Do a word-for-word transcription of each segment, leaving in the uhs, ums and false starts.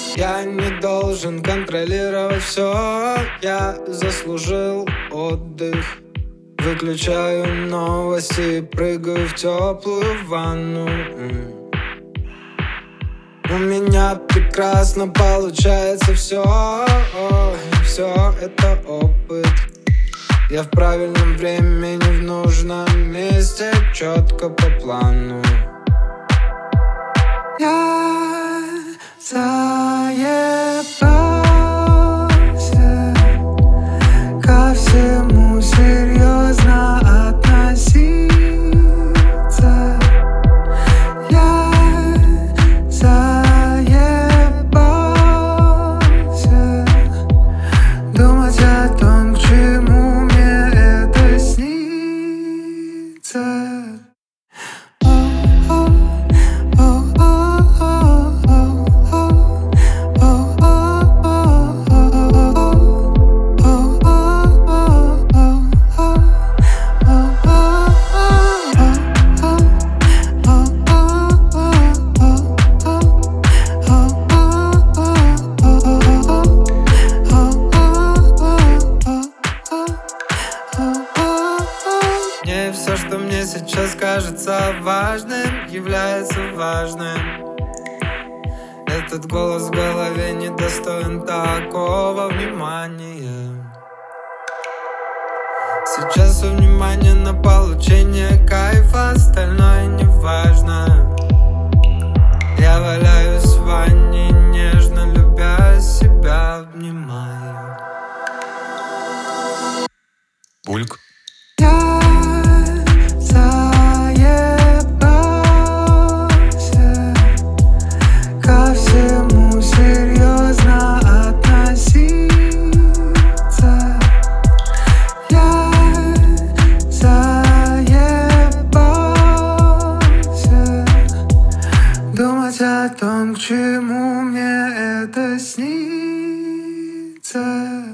Я не должен контролировать все. Я заслужил отдых. Выключаю новости, прыгаю в теплую ванну. У меня прекрасно получается все. Все это опыт. Я в правильном времени, в нужном месте, четко по плану. Я заебался ко всему серьезно относиться. Я заебался думать о том, к чему мне это снится. Не все, что мне сейчас кажется важным, является важным. Этот голос в голове не достоин такого внимания. Сейчас все внимание на получение кайфа, остальное не важно. Я валяюсь в ванне, нежно любя себя, обнимаю. Бульк. Я заебался ко всему серьезно относиться. Я заебался думать о том, к чему мне это снится.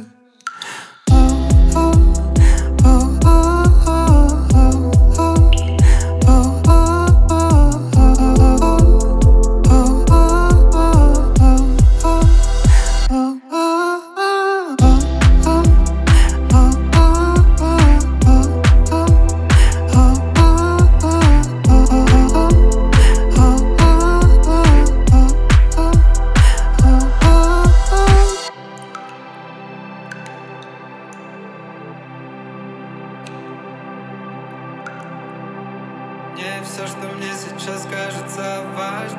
Не все, что мне сейчас кажется важным.